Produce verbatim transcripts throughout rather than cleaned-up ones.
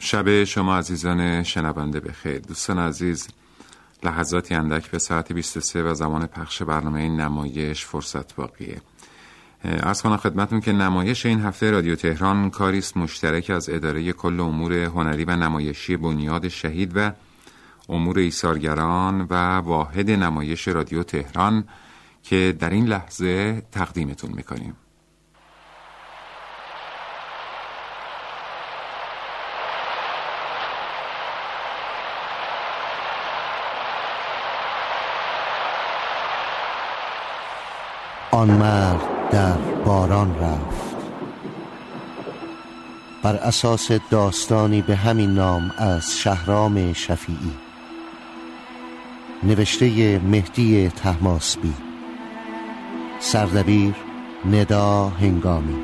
شب شما عزیزان شنونده بخیر. دوستان عزیز، لحظاتی اندک به ساعت بیست و سه و زمان پخش برنامه نمایش فرصت باقیه. عرض کنم خدمتون که نمایش این هفته رادیو تهران کاریست مشترک از اداره کل امور هنری و نمایشی بنیاد شهید و امور ایثارگران و واحد نمایش رادیو تهران که در این لحظه تقدیمتون میکنیم. آن مرد در باران رفت، بر اساس داستانی به همین نام از شهرام شفیعی، نوشته مهدی طهماسبی، سردبیر ندا هنگامی.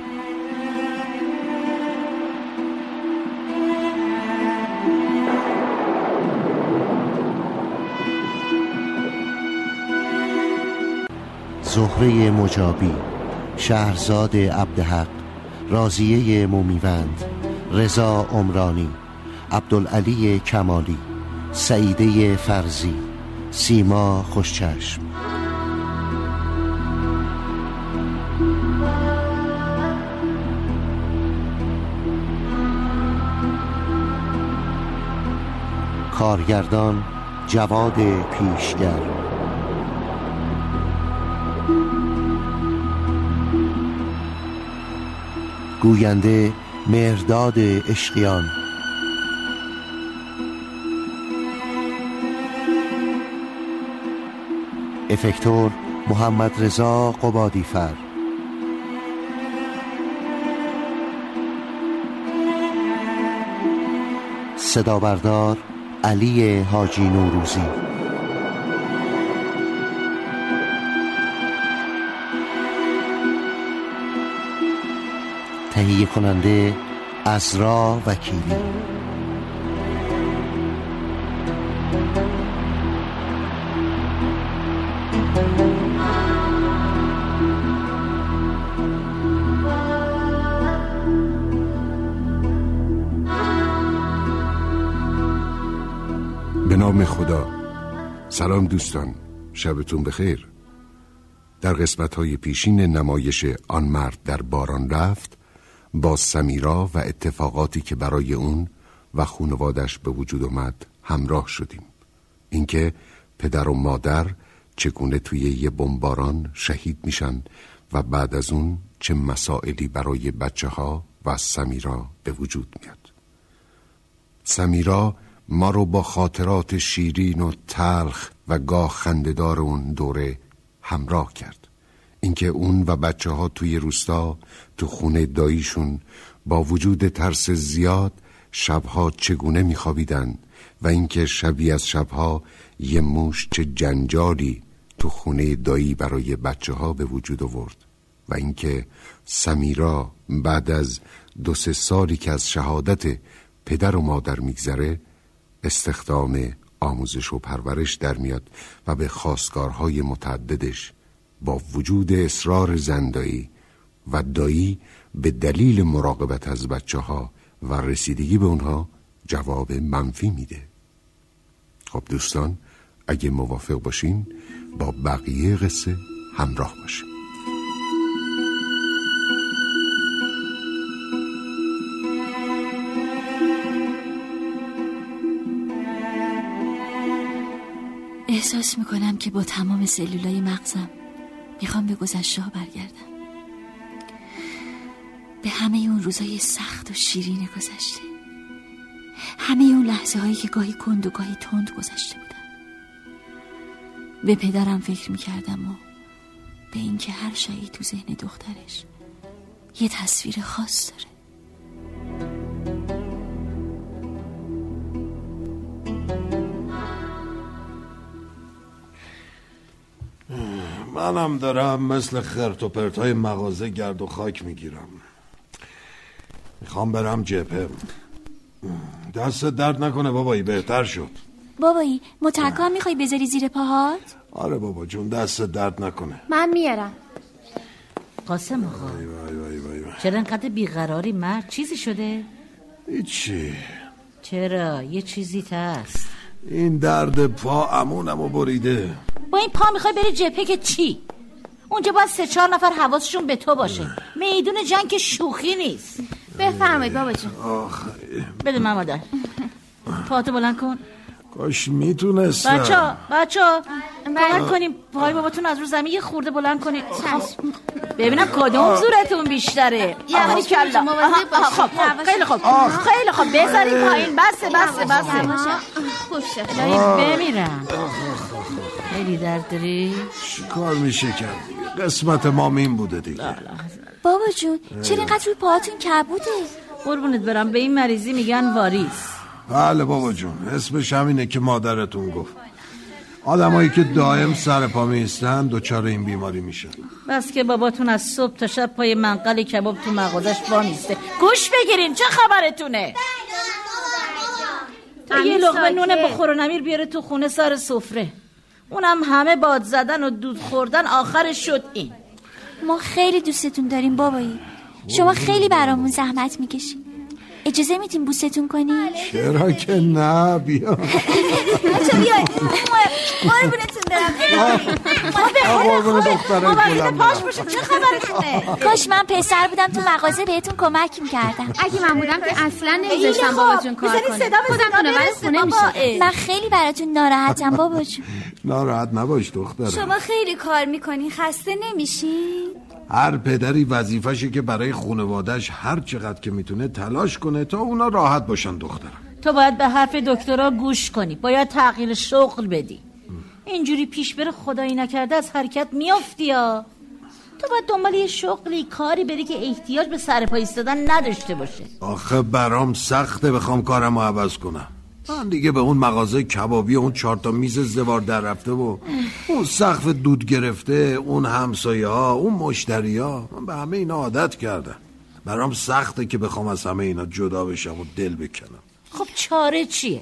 زهره مجابی، شهرزاد عبدحق، راضیه مومیوند، رضا عمرانی، عبدالعلی کمالی، سعیده فرزی، سیما خوشچشم. کارگردان جواد پیشگر. گوینده مهرداد عشقیان. افکتور محمد رضا قبادیفر. صدابردار علی حاجی نوروزی. تهیه کننده عزرا وکیلی. به نام خدا. سلام دوستان، شبتون بخیر. در قسمت‌های پیشین نمایش آن مرد در باران رفت با سمیرا و اتفاقاتی که برای اون و خانوادش به وجود اومد همراه شدیم. اینکه پدر و مادر چگونه توی یه بمباران شهید میشن و بعد از اون چه مسائلی برای بچه ها و سمیرا به وجود میاد. سمیرا ما رو با خاطرات شیرین و تلخ و گاه خنده‌دار اون دوره همراه کرد. اینکه اون و بچه ها توی روستا تو خونه داییشون با وجود ترس زیاد شبها چگونه میخوابیدن و اینکه شبی از شبها یه موش چه جنجالی تو خونه دایی برای بچه ها به وجود آورد و اینکه سمیرا بعد از دو سه سالی که از شهادت پدر و مادر میگذره استخدام آموزش و پرورش در میاد و به خواستگارهای متعددش با وجود اصرار زندایی و دایی به دلیل مراقبت از بچه ها و رسیدگی به اونها جواب منفی میده. خب دوستان، اگه موافق باشین با بقیه قصه همراه باشیم. احساس میکنم که با تمام سلولای مغزم میخوام به گذشته ها برگردم، به همه اون روزای سخت و شیرین گذشته، همه اون لحظه هایی که گاهی کند و گاهی تند گذشته بودن. به پدرم فکر میکردم و به این که هر شایی تو ذهن دخترش یه تصویر خاص داره. منم دارم مثل خرت و پرتای مغازه گرد و خاک میگیرم. میخوام برم جبهه. دست درد نکنه بابایی، بهتر شد. بابایی متکا میخوای بذاری زیر پاهات؟ آره بابا جون، دست درد نکنه. من میارم. قاسم آقا، وای وای وای وای وای. چرا انقدر بیقراری مرد؟ چیزی شده؟ هیچی. چرا؟ یه چیزی هست. این درد پا امونمو بریده. با این پا میخوای بری جبهه که چی؟ اونجا باید سه چهار نفر حواسشون به تو باشه. میدون جنگ که شوخی نیست. بفرمایید بابا جون. بده من مادر. پاتو بلند کن. کاش میتونستم. بچه ها بچه ها کمک کنیم پای باباتون از رو زمین یه خورده بلند کنیم. ببینم کدوم زورتون بیشتره. یعنی کلا. خب خیلی خوب خیلی خوب بذارید پایین. بسه بسه بسه خوشه. بمیرم. خیلی درد داری؟ چیکار میشه کرد؟ قسمت ما این بوده دیگه. بابا جون چرا اینقدر روی پاهاتون کبوده؟ قربونت برم به این مریضی میگن واریس. بله بابا جون اسمش همینه که مادرتون گفت. آدمایی که دائم سر پا میستن دچار این بیماری میشن. بس که باباتون از صبح تا شب پای منقل کباب تو مغازش وامیسته. گوش بگیرین چه خبرتونه؟ تا یه لقمه نون بخور و نمیر بیاره تو خونه سر سفره. اونم همه باد زدن و دود خوردن آخرش شد این. ما خیلی دوستتون داریم بابایی. شما خیلی برامون زحمت میکشید. اجازه میتیم بوستون کنیم؟ چرا که نه بیا. بچه بیای قربونتون برم. قربون دختره گلم. پاش باشه چه خبرتونه؟ کاش من پسر بودم تو مغازه بهتون کمک میکردم. اگه من بودم که اصلا نمیذاشتم بابا جون کار کنه. خودم خونه برای خونه میشه. من خیلی براتون ناراحتم بابا جون. ناراحت نباش دختره. شما خیلی کار میکنین خسته نمیشین؟ هر پدری وظیفشه که برای خانواده‌اش هر چقدر که میتونه تلاش کنه تا اونا راحت باشن دخترم. تو باید به حرف دکترها گوش کنی. باید تغییر شغل بدی. اینجوری پیش بره خدایی نکرده از حرکت میافتی ها. تو باید دنبال یه شغلی کاری بری که احتیاج به سر پا ایستادن نداشته باشه. آخه برام سخته بخوام کارمو عوض کنم. من دیگه به اون مغازه کبابی اون چهار تا میز زوار در رفته و اون سقف دود گرفته، اون همسایه ها، اون مشتری ها، من به همه اینا عادت کردم. برام سخته که بخوام از همه اینا جدا بشم و دل بکنم. خب چاره چیه؟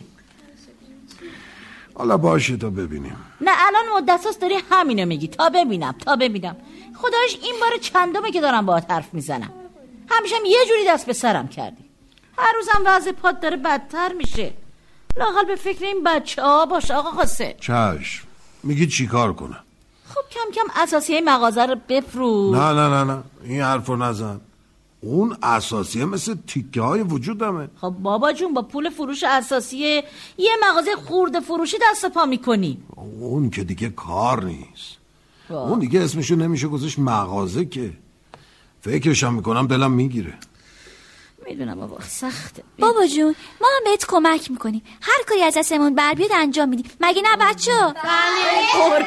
حالا باشه تا ببینیم. نه الان مدت هاست داری همینو میگی. تا ببینم تا ببینم. خدایش این بار چندمه که دارم باهات حرف میزنم. همیشه هم یه جوری دست به سرم کردی. هر روزم وضع پات داره بدتر میشه. لااقل به فکر این بچه ها باش آقا قاسم. چشم. میگی چی کار کنم؟ خب کم کم اساسیه مغازه رو بفروش. نه نه نه نه این حرف رو نزن. اون اساسیه مثل تیکه های وجودمه. خب بابا جون با پول فروش اساسیه یه مغازه خورده فروشی دست پا میکنی. اون که دیگه کار نیست. با. اون دیگه اسمشو نمیشه گذاشت مغازه که. فکرشم میکنم دلم میگیره. میدونم بابا سخته. بابا جون ما هم بهت کمک میکنیم. هر کاری از دستمون بر بیاد انجام میدیم. مگه نه بچه‌ها؟ بله.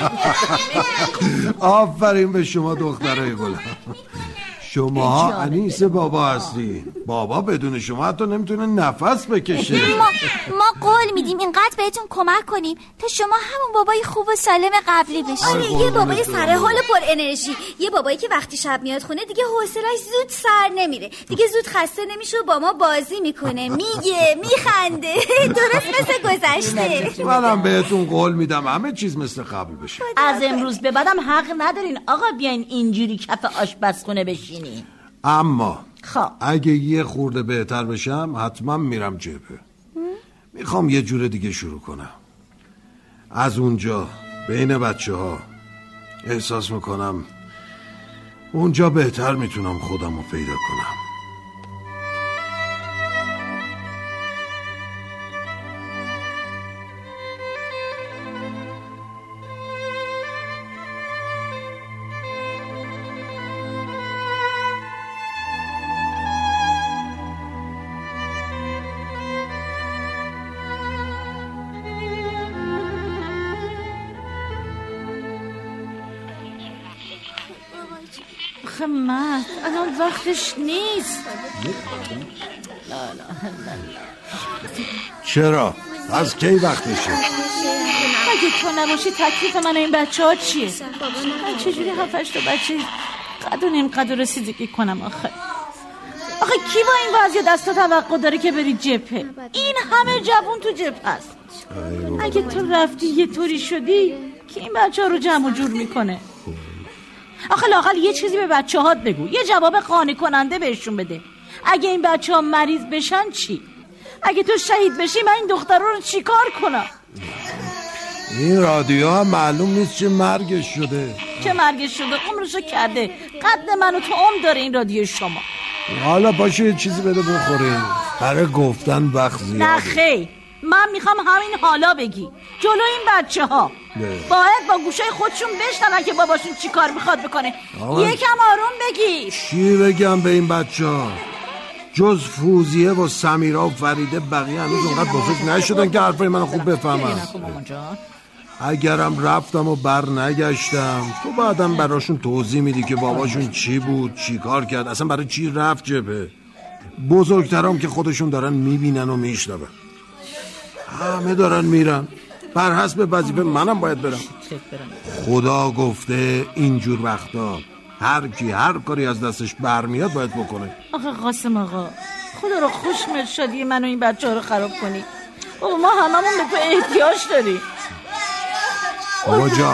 آفرین به شما دخترای گلم. شما انیس بابا هستی. بابا بدون شما حتی نمیتونه نفس بکشه. ما ما قول میدیم اینقدر بهتون کمک کنیم تا شما همون بابای خوب و سالم قبلی بشید. آره یه بابای سر حال و پر انرژی، یه بابایی که وقتی شب میاد خونه دیگه حوصله‌اش زود سر نمیره، دیگه زود خسته نمیشه و با ما بازی میکنه، میگه، میخنده، درست مثل گذشته. منم بهتون قول میدم همه چیز مثل قبل بشه. از امروز به بعدم حق ندارین آقا بیاین اینجوری کف آشپزخونه بشینین. اما خب اگه یه خورده بهتر بشم حتما میرم جبهه. میخوام یه جور دیگه شروع کنم. از اونجا بین بچه ها احساس میکنم اونجا بهتر میتونم خودم رو پیدا کنم. مرد الان وقتش نیست. لا لا چرا؟ از کی وقتشه؟ اگه تو نباشی تکلیف من و این بچه ها چیه؟ من چجوری هفتش تا بچه قد و نیم قد و رسیدگی کنم آخه؟ آخه کی با این وضعیت دست تا توقع داره که بری جبهه؟ این همه جوون تو جبهه هست. اگه تو رفتی یه طوری شدی که این بچه ها رو جمع و جور میکنه. آخه لااقل یه چیزی به بچه هات بگو، یه جواب قانع کننده بهشون بده. اگه این بچه ها مریض بشن چی؟ اگه تو شهید بشی من این دخترها رو چیکار کنم؟ این رادیو هم معلوم نیست چه مرگش شده. چه مرگش شده؟ عمرشو کرده. قد منو تو عمر داره این رادیو شما. حالا باشه یه چیزی بده بخوری، برای گفتن وقت زیاده. نه خیر، من میخوام همین حالا بگی جلو این بچه ها باید با گوشای خودشون بشنون که باباشون چی کار میخواد بکنه. یکم آروم بگی. چی بگم به این بچه ها؟ جز فوزیه و سمیرا و فریده بقیه هنوز اونقدر بزرگ نشدن که حرفای منو خوب بفهمن. اگرم رفتم و بر نگشتم تو بعدم براشون توضیح میدی که باباشون چی بود، چی کار کرد، اصلا برای چی رفت جبهه. بزرگترام که خودشون دارن میبینن و میشنون، همه دارن میرن، بر حسب وظیفه منم باید برم. خدا گفته اینجور وقتا هر کی هر کاری از دستش برمیاد باید بکنه. آخه قاسم آقا خدا رو خوشمت شدی منو این بچه ها رو خراب کنی. بابا ما هممون به تو احتیاج داریم. بابا جان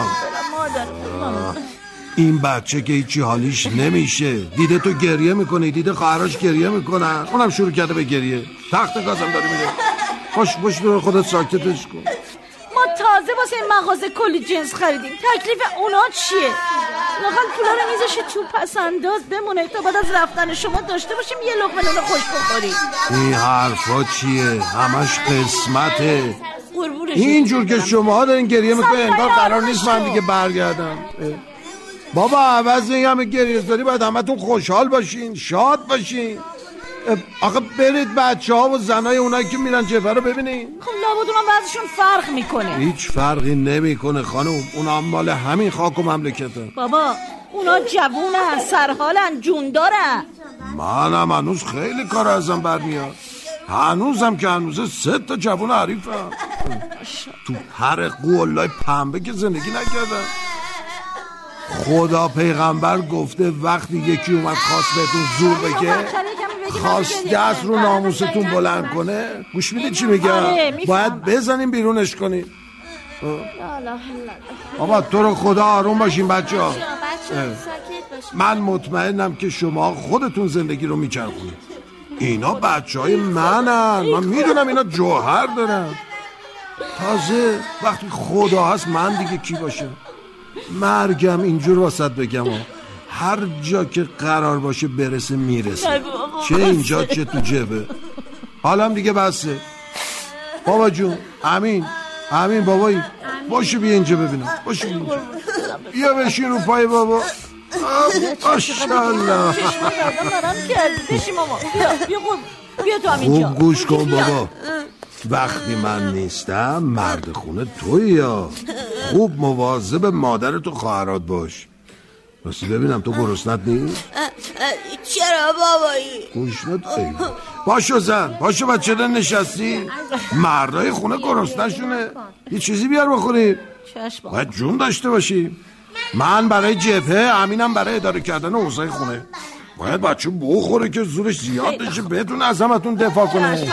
این بچه که هیچی حالیش نمیشه، دیده تو گریه میکنی، دیده خواهرش گریه میکنن، اونم شروع کرده به گریه، تخت گازم داری میره. خوش خوش دور خودت ساکتش کن. ما تازه واسه این مغازه کلی جنس خریدیم، تکلیف اونا چیه؟ لااقل پولا رو میذاشی تو پس انداز بمونه تا بعد از رفتن شما داشته باشیم یه لقمه نون خوش بخوریم. این حرفا چیه؟ همش قسمته. اینجور که شما دارین گریه میکنین انگار قرار نیست من دیگه برگردم. بابا عوض این همه گریه زاری باید همتون خوشحال باشین، شاد باشین. آخه برید بچه ها و زنای اونایی که میرن جبهه رو ببینین. خب لابد اونا بعضشون فرق میکنه. هیچ فرقی نمیکنه خانم، اونا مال همین خاک و مملکته. بابا اونا جوونن، سرحالن، جون دارن. منم هنوز خیلی کار ازم برمیاد، هنوزم که هنوزه سه تا جوون حریفم تو هر قولای پنبه که زندگی نکردم. خدا پیغمبر گفته وقتی یکی اومد خواست بهتون زور بگه، خواست دست رو ناموستون بلند کنه، گوش میدید چی میگم؟ باید بزنیم بیرونش کنیم. بابا تو رو خدا آروم باشین بچه ها. من مطمئنم که شما خودتون زندگی رو میچرخونید. اینا بچه های منن، من میدونم اینا جوهر دارن. تازه وقتی خدا هست من دیگه کی باشه؟ مرگم اینجور واسط بگم هر جا که قرار باشه برسه میرسه، چه اینجا چه تو جبه. حالم دیگه بسه. بابا جون امین امین بابایی باشو بیا اینجا ببینم، باشو بیا اینجا، بیا بشین رو پای بابا. ماشاءالله خوب گوش کن بابا، وقتی من نیستم مرد خونه توی، یا خوب مواظب مادرت و خواهرات باش. راستی ببینم تو گرسنت نیست؟ چرا بابایی؟ گوشنت ای باشو زن، باشو بچه دن نشستی، مردای خونه گرسنشونه، یه چیزی بیار بخوریم، باید جون داشته باشیم. من برای جبهه، امینم برای اداره کردن اوضاع خونه. باید بچه بخوره که زورش زیاد بشه بتونه از همتون دفاع کنه.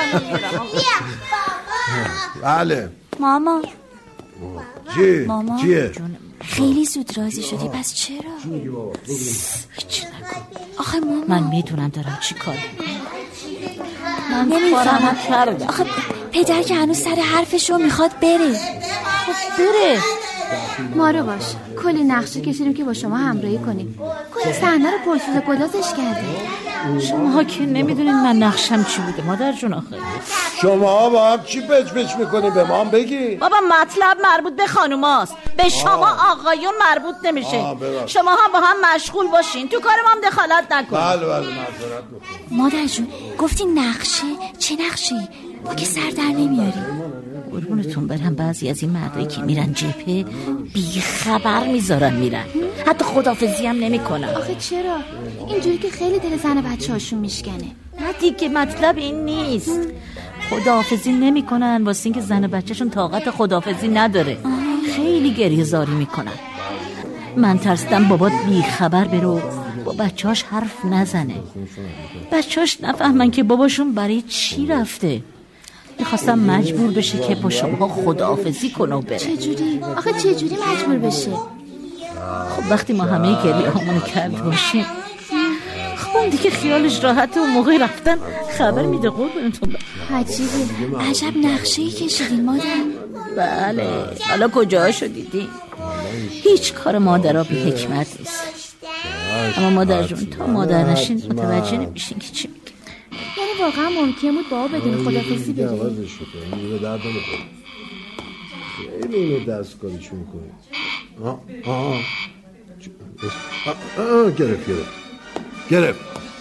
بله ماما. چی؟ ماما چیه؟ خیلی زود راضی شدی، پس چرا؟ هیچ نکن. آخه ماما من میدونم دارم چی کار میکنم. من نمیفهمم کردم. آخه پدر که هنوز سر حرفشو میخواد بره. خب بره. ما رو باش، کلی نقشه کشیدیم که با شما همراهی کنیم. کلی صحنه رو پرسوز گدازش کردیم. شماها که نمیدونین من نقشم چی بوده مادر جون. آخه شما با هم چی پچ پچ میکنی؟ به ما هم بگی. بابا مطلب مربوط به خانوماست، به شما آقایون مربوط نمیشه. شما هم با هم مشغول باشین، تو کار ما هم دخالت نکنین. بله بله معذرت میخوام. مادر جون گفتی نقشه؟ چه نقشه‌ای؟ ما که سر در نمیاریم. قربونتون برم بعضی از این مردایی که میرن جبهه بی خبر میذارن میرن، حتی خدافزی هم نمی کنن. آخه چرا؟ اینجوری که خیلی دل زن بچه هاشون میشکنه. نه دیگه مطلب این نیست. خدافزی نمی کنن واسه این که زن بچهشون طاقت خدافزی نداره. خیلی گریه زاری میکنن. من ترسیدم بابات بی خبر برو با بچهاش حرف نزنه، بچهاش نفهمن که باباشون برای چی رفته. میخواستم مجبور بشه که با شما خداحافظی کنه و بره. چجوری؟ آخه چجوری مجبور بشه؟ خب وقتی ما همه گریه همونو کرد باشیم، خب اون دیگه خیالش راحته و موقع رفتن خبر میده قربونتون برم. عجیبه، عجب نقشه‌ای کشیدین مادر. بله، حالا کجاشو دیدی؟ هیچ کار مادرها بی حکمت نیست. اما مادر جون تا مادر نشین متوجه نمیشین که چی میگه. یعنی واقعا ممکن بود بابا بدون خدافظی بره؟ اینو درد نمیخوره. خیلی اینو دستکاریشو میکنه. آه آه آه آه گرفت گرفت گرفت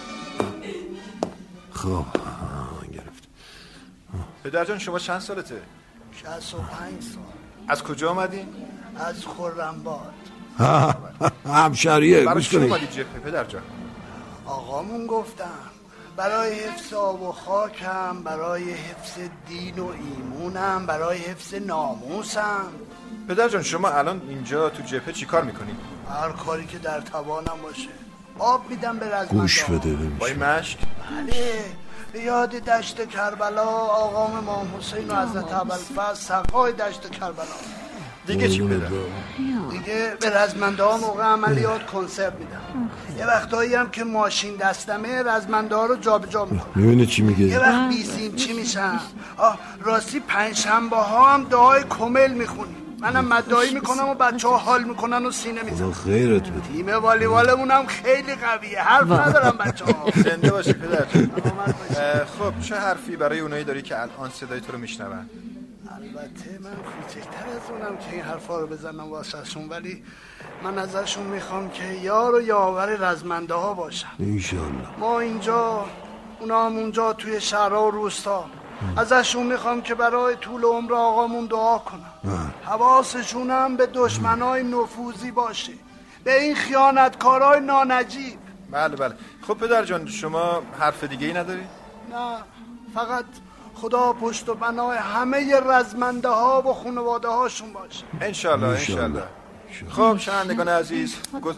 خب گرفت. پدر جان شما چند سالته؟ شصت و پنج سال. از کجا آمدین؟ از خرم‌باد. همشریه. برای گوش چی کنید. اومدید جبهه پدر جان؟ آقامون گفتم برای حفظ آب و خاکم، برای حفظ دین و ایمونم، برای حفظ ناموسم. پدر جان شما الان اینجا تو جبهه چی کار میکنید؟ هر کاری که در توانم باشه. آب میدم به رزمنده. گوش بده با این مشک؟ بله، به یاد دشت کربلا آقام امام حسین و حضرت ابوالفضل سقای دشت کربلا. دیگه چی پدر؟ دیگه به رزمنده ها موقع عملیات کنسرت میدم. یه وقتایی هم که ماشین دستمه رزمنده ها رو جا به جا میکنم. میبینی چی میگه؟ یه وقت بیسیم چی میشم. آه راستی پنجشنبه ها هم دعای کمل میخونیم. منم مدعایی میکنم و بچه ها حال میکنن و سینه میزنم. خیرت بده. تیم والیبالمون هم خیلی قویه. حرف ندارم بچه ها. زنده باشی پدر. خب چه حرفی برای اونایی داری که الان صدای تو رو میشنون؟ البته من کوچکتر از اونم که این حرفا رو بزنم واسهشون، ولی من ازشون میخوام که یار و یاور رزمنده ها باشن انشالله. ما اینجا اونا هم اونجا توی شهرها و روستا. ازشون میخوام که برای طول عمر آقامون دعا کنم. حواسشون هم به دشمنای نفوذی باشه، به این خیانتکارای نانجیب. بله بله. خب پدر جان شما حرف دیگه ای نداری؟ نه، فقط خدا پشت و بنای همه رزمنده ها و خانواده هاشون باشه. انشالله انشالله. خب شنوندگان عزیز گز...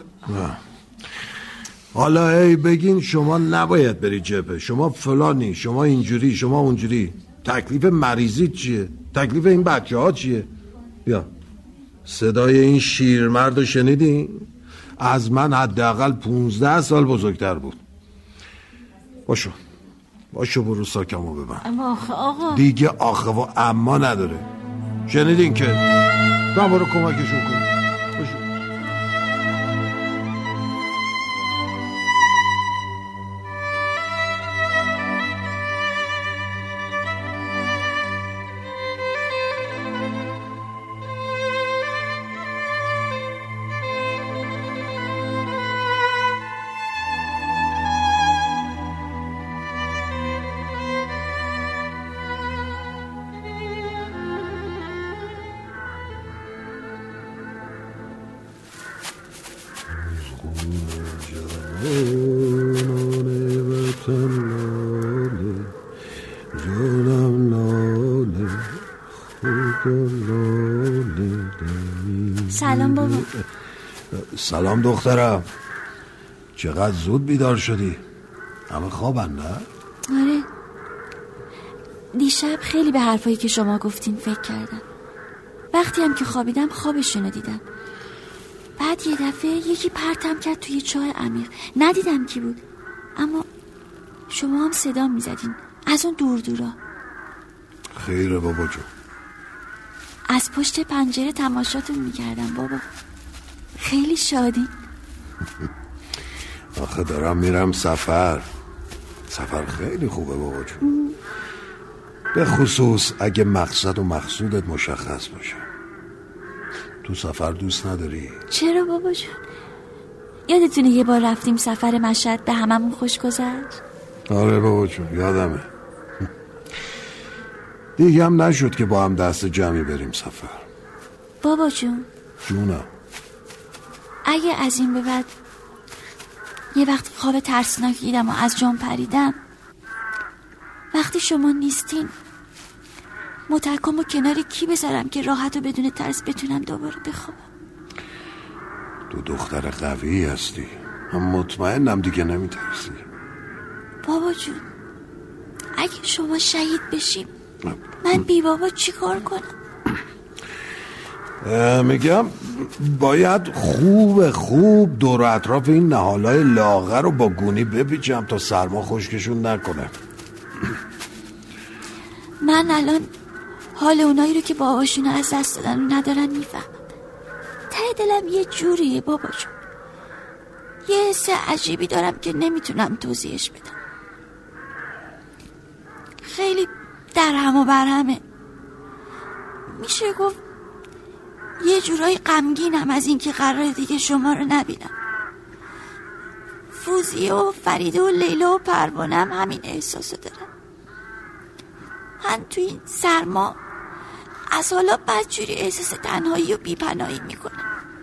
حالا ای بگین شما نباید بری جبهه، شما فلانی، شما اینجوری، شما اونجوری. تکلیف مریضی چیه؟ تکلیف این بچه ها چیه؟ بیا صدای این شیرمرد رو شنیدین؟ از من حداقل پونزده سال بزرگتر بود. باشو باشو برو ساکمو ببن. اما آخه آقا دیگه آخه و اما نداره. شنیدین که تا برو کمکشون کن. باشو. سلام بابا. سلام دخترم. چقدر زود بیدار شدی؟ همه خوابن نه؟ آره، دیشب خیلی به حرفایی که شما گفتین فکر کردم. وقتی هم که خوابیدم خوابشونو دیدم. بعد یه دفعه یکی پرتم کرد توی چاه عمیق. ندیدم کی بود، اما شما هم صدا میزدین از اون دور دورا. خیره بابا جون. از پشت پنجره تماشاتون میکردم بابا. خیلی شادی. آخه دارم میرم سفر. سفر خیلی خوبه بابا جون. به خصوص اگه مقصد و مقصودت مشخص باشه. تو سفر دوست نداری؟ چرا بابا جون؟ یادتونه یه بار رفتیم سفر مشهد به هممون خوش گذشت؟ آره بابا جون یادمه. دیگه هم نشد که با هم دست جمعی بریم سفر. بابا جون جونم، اگه از این به بعد یه وقت خواب ترسناک دیدم و از جام پریدم، وقتی شما نیستین مترکم و کنار کی بذارم که راحت و بدون ترس بتونم دوباره بخوابم؟ تو دختر قوی هستی. هم مطمئنم دیگه نمیترسی. بابا جون اگه شما شهید بشیم من بی بابا چی کار کنم؟ میگم باید خوب خوب دور و اطراف این نهالای لاغر رو با گونی بپیچم تا سرما خشکشون نکنه. من الان حال اونایی رو که باباشون از دست دادن رو ندارن میفهمم. ته دلم یه جوریه بابا جون، یه حس عجیبی دارم که نمیتونم توضیحش بدم. خیلی درهم و برهمه. میشه گفت یه جورایی غمگینم از این که قراره دیگه شما رو نبینم. فوزیه و فریده و لیلا و پروانه هم همین احساسو دارن. من توی این سرما از حالا بدجوری احساس تنهایی و بیپناهی میکنم.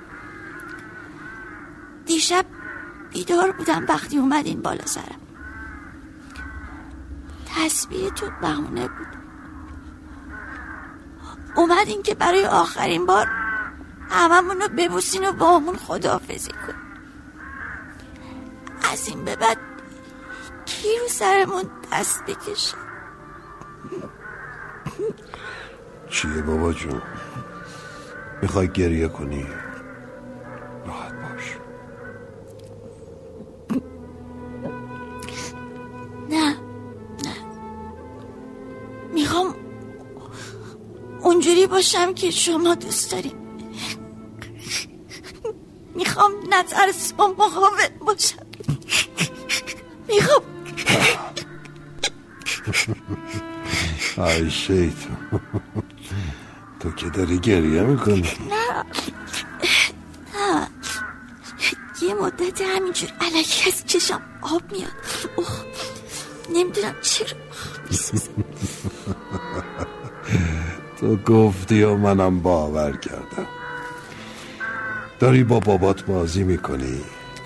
دیشب بیدار بودم وقتی اومدین بالا سرم. تسبیحتون بهونه بود. اومدین که برای آخرین بار هممون رو ببوسین و با همون خداحافظی کن. از این به بعد کی رو سرمون دست بکشه؟ چیه بابا جون؟ میخوای گریه کنی؟ راحت باش. نه نه میخوام اونجوری باشم که شما دوست داریم. میخوام نترس و مقاوم باشم. میخوام ای شیطان، تو که داری گریه میکنی. نه نه یه مدت همینجور الکی از چشم آب میاد. اوه نمیدونم چرا میسوزه. تو گفتی و منم باور کردم. داری با بابات بازی میکنی؟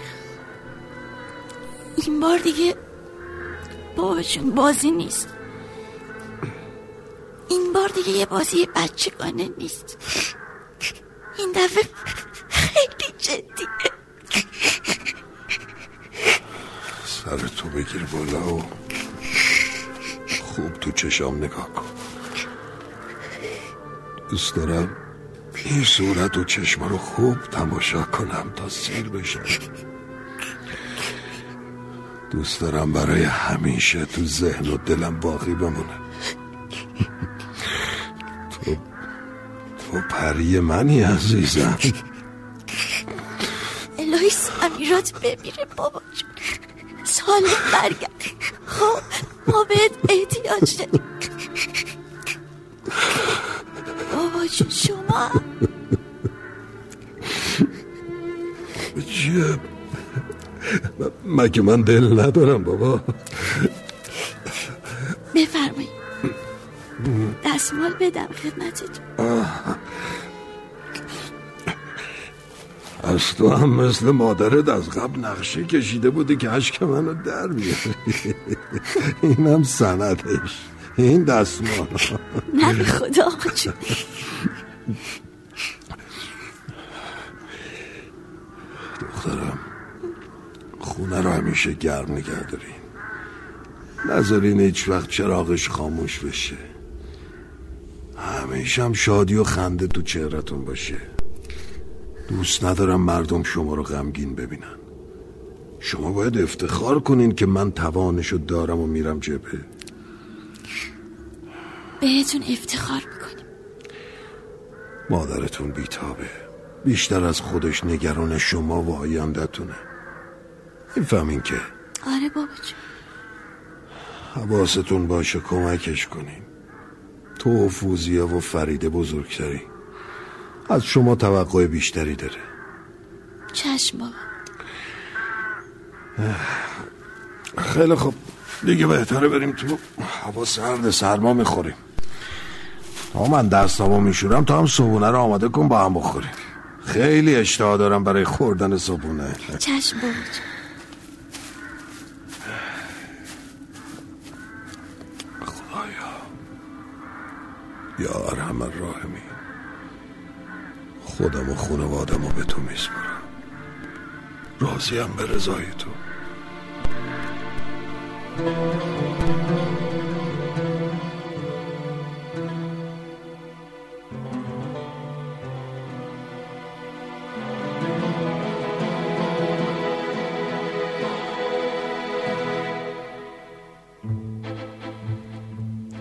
این بار دیگه باباشون بازی نیست. این بار دیگه یه بازی بچگانه نیست. این دفعه خیلی جدیه. سر تو بگیر بالا و خوب تو چشام نگاه کن. دوست دارم این صورت و چشم رو خوب تماشا کنم تا سیر بشم. دوست دارم برای همیشه تو ذهن و دلم باقی بمونه. تو تو پری منی عزیزم. الهی سمیرات بمیره بابا جون. سالم برگرد. خب ما بهت احتیاج داریم بابا جون. شما چیه؟ مگه من دل ندارم بابا؟ بفرمایید دستمال بدم خدمتتون. از تو هم مثل مادرت از قبل نقشه کشیده بودی که عشق منو در بیاری. اینم سندش، این دستمال. نه به خدا آقا جون. دخترم خونه رو همیشه گرم نگه دارین. نذارین هیچ وقت چراغش خاموش بشه. همیشه هم شادی و خنده تو چهرتون باشه. دوست ندارم مردم شما رو غمگین ببینن. شما باید افتخار کنین که من توانشو دارم و میرم جبهه. بهتون افتخار میکنیم. مادرتون بیتابه، بیشتر از خودش نگران شما و آینده‌تونه. میفهمین که؟ آره بابا جون. حواستون باشه کمکش کنین. تو و فوزیه و فریده بزرگتری، از شما توقع بیشتری داره. چشم بابا. خیلی خوب دیگه بهتره بریم تو. هوا سرد، سرما میخوریم. تا من دستامو میشورم تا هم صبحونه رو آماده کن با هم بخوریم. خیلی اشتها دارم برای خوردن صبحونه. چشم بابا. خدایا یا ارحم الراحمین، خودم و خانوادم رو به تو میسپارم. راضیم به رضای تو.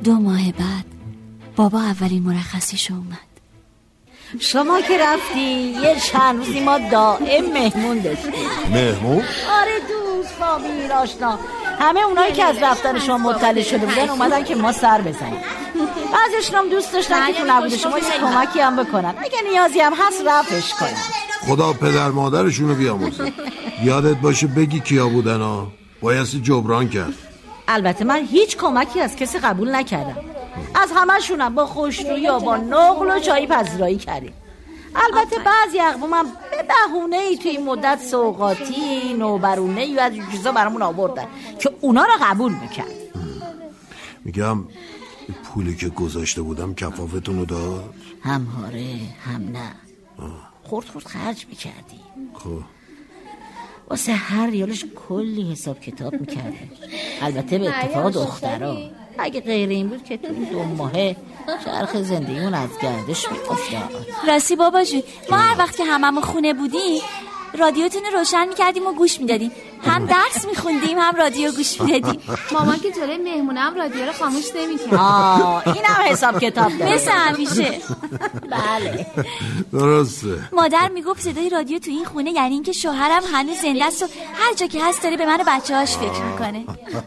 دو ماه بعد بابا اولین مرخصیشو اومد. شما که رفتی یه چند روزی ما دائم مهمون داشتیم. مهمون؟ آره دوست، فامیل، آشنا، همه اونایی که از رفتن شما مطلع شده بودن اومدن که ما سر بزنیم. بعضیشون هم دوست داشتن که تو نبود شما یه کمکی هم بکنن، اگه نیازی هم هست رفعش کنن. خدا پدر مادرشونو بیامرزه. یادت باشه بگی کیا بودن ها، بایستی جبران کرد. البته من هیچ کمکی از کسی قبول نکردم، از همه‌شونم با خوشرویی یا با نقل و چایی پذیرایی کردیم. البته بعضی اقوامم به بهونه‌ای توی این مدت سوغاتی، نوبرونه‌ای و از این چیزا برامون آوردن که اونا رو قبول میکرد. میگم پولی که گذاشته بودم کفافتونو داد؟ هم هاره هم نه. خورد خورد خرج میکردی. خب واسه هر ریالش کلی حساب کتاب میکردیم. البته به اتفاق دخترها. اگه غیر این بود که تو این دو ماهه چرخ زندگیمون از گردش میافتاد. راستی بابا جون، ما هر وقت که هممون خونه بودیم رادیوتون رو روشن میکردیم و گوش میدادیم، هم درس میخوندیم هم رادیو گوش میدادیم. مامان که جلوی مهمونم رادیو رو خاموش نمیکرد. آه اینم حساب کتاب داره مثل همیشه. بله درسته. مادر میگفت صدای رادیو تو این خونه یعنی اینکه شوهرم هنوز زنده است و هر جا که هست داره به من و بچه‌هاش فکر میکنه.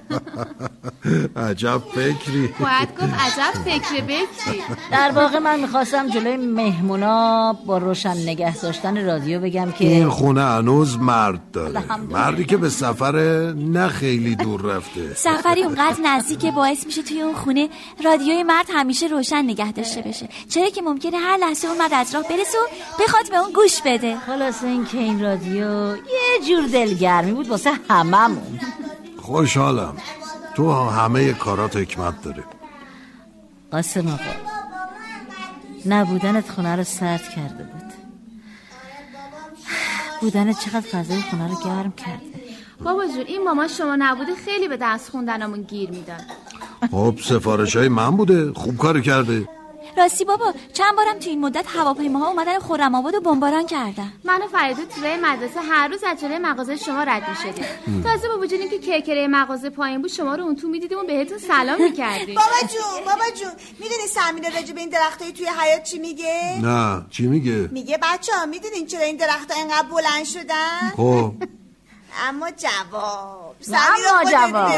عجب فکری. باید گفت عجب فکر بکری. در واقع من میخواستم جلوی مهمونا با روشن نگه داشتن رادیو بگم که این خونه هنوز مرد داره، مردی که به سفر نه خیلی دور رفته. سفری اونقدر نزدیک باعث میشه توی اون خونه رادیوی مرد همیشه روشن نگه داشته بشه، چرا که ممکنه هر لحظه اون مرد از راه برسه و بخواد به اون گوش بده. خلاصه این که این رادیو یه جور دلگرمی بود واسه هممون. خوشحالم تو همه کارات حکمت داره. قاسم آقا، نبودنت خونه رو سرد کرده بود، بودنت چقدر فضای خونه رو گرم کرده. بابا جون این ماما شما نبوده خیلی به درس خوندنمون گیر میداد. خب سفارش های من بوده، خوب کار کرده. راستی بابا چند بارم تو این مدت هواپیماها اومدن خرم‌آباد و بمباران کردن. من و فریدو توی مدرسه هر روز از جلوی مغازه شما رد می‌شدیم. تازه با وجود اینکه کرکره مغازه پایین بود شما رو اون تو می‌دیدیم و بهتون سلام می‌کردیم. بابا جون بابا جون میدونی سمیرا راجع به این درختای توی حیاط چی میگه؟ نه چی میگه؟ میگه بچه‌ها میدونین چرا این درخت‌ها اینقدر بلند شدن؟ خب اما جواب اما جواب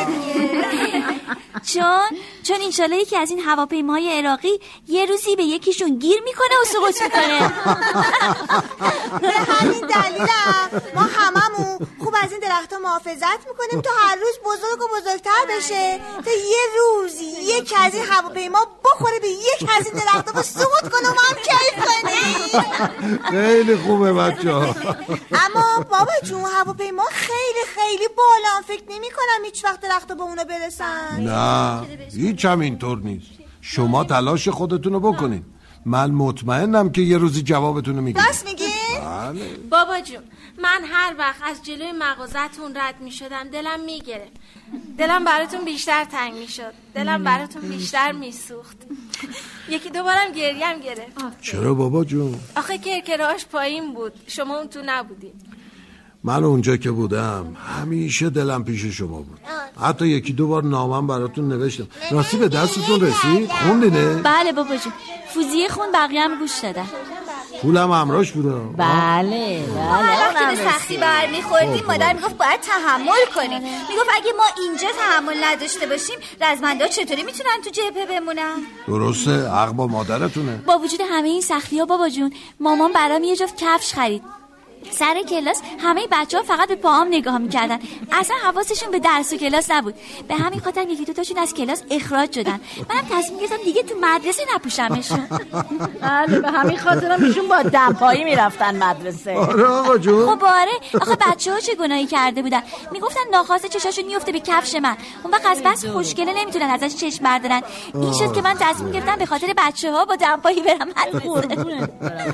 چون چون انشالله یکی از این هواپیماهای عراقی یه روزی به یکیشون گیر میکنه و سقوط میکنه. به همین دلیلم ما هممون خوب از این درخت‌ها محافظت میکنیم تا هر روز بزرگ و بزرگتر بشه، تا یه روزی یکی از این هواپیما بخوره به یک از این درخت‌ها و سقوط کنه و ما هم کیف کنیم. خیلی خوبه بچه‌ها. اما بابا جون هواپیما خیلی خیلی بالا، فکر نمی کنم هیچ وقت درخت‌ها به اونا برسن. نه هیچ هم اینطور نیست. شما تلاش خودتونو بکنین، من مطمئنم که یه روزی جوابتونو میگیرم. راست میگی؟ بله. بابا جون من هر وقت از جلوی مغازتون رد میشدم دلم میگرفت، دلم براتون بیشتر تنگ میشد، دلم براتون بیشتر میسوخت. یکی دوبارم گریم گرفت. چرا بابا جون؟ آخه کرکراش پایین بود، شما اون تو نبودید. من اونجا که بودم همیشه دلم پیش شما بود. حتی یکی دو بار نامم براتون نوشتم. راستی به دستتون رسید؟ خوندینه؟ بله بابا جون فوزیه خون، بقیه هم گوش دادن. پولم همراهش بوده. بله بله. وقتی به سختی برمیخوردیم مادر میگفت باید تحمل کنیم، میگفت اگه ما اینجا تحمل نداشته باشیم رزمندا چطوری میتونن تو جبهه بمونن؟ درسته، حق با مادرتونه. با وجود همه این سختی ها بابا جون مامان برام یه جفت کفش خرید. سر کلاس همه بچه‌ها فقط به پاهام نگاه می‌کردن، اصلا حواسشون به درس و کلاس نبود. به همین خاطر یکی دو تاشون از کلاس اخراج شدن. منم تصمیم گرفتم دیگه تو مدرسه نپوشمشون. بله به همین خاطرم ایشون با دمپایی میرفتن مدرسه. آره آقا جون. خب آره آخه بچه‌ها چه گناهی کرده بودن؟ میگفتن ناخواسته چشاشون میفته به کفش من. اون وقت از بس خوشگله نمیتونن ازش چشم بردارن. این شد که من تصمیم گرفتم به خاطر بچه‌ها با دمپایی برم مدرسه.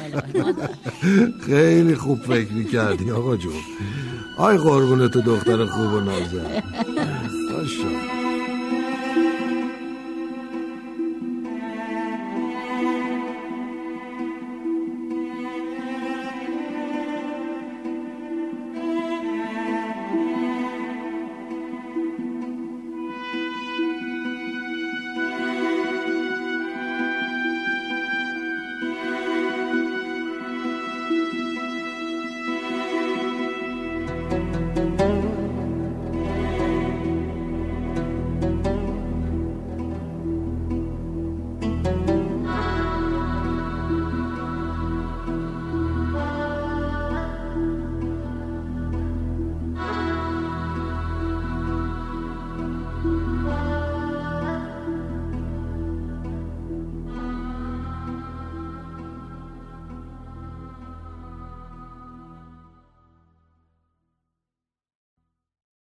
خیلی خوب فکر می‌کردی آقا جون. آی قربونت دختر خوب و نازنین. باشه.